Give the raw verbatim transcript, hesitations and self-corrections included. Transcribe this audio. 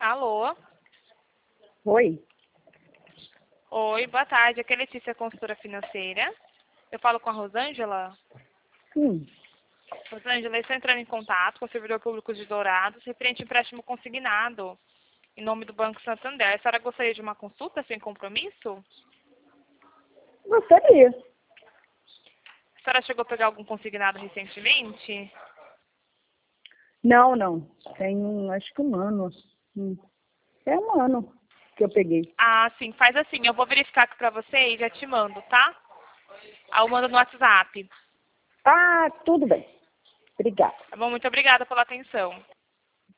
Alô? Oi? Oi, boa tarde. Aqui é Letícia, consultora financeira. Eu falo com a Rosângela. Sim. Rosângela, eu estou entrando em contato com o servidor público de Dourados, referente ao empréstimo consignado em nome do Banco Santander. A senhora gostaria de uma consulta sem compromisso? Gostaria. A senhora chegou a pegar algum consignado recentemente? Não, não. Tem um, acho que um ano. Hum. É um ano que eu peguei. Ah, sim. Faz assim. Eu vou verificar aqui pra você e já te mando, tá? Ah, eu mando no WhatsApp. Ah, tudo bem. Obrigada. Tá bom? Muito obrigada pela atenção.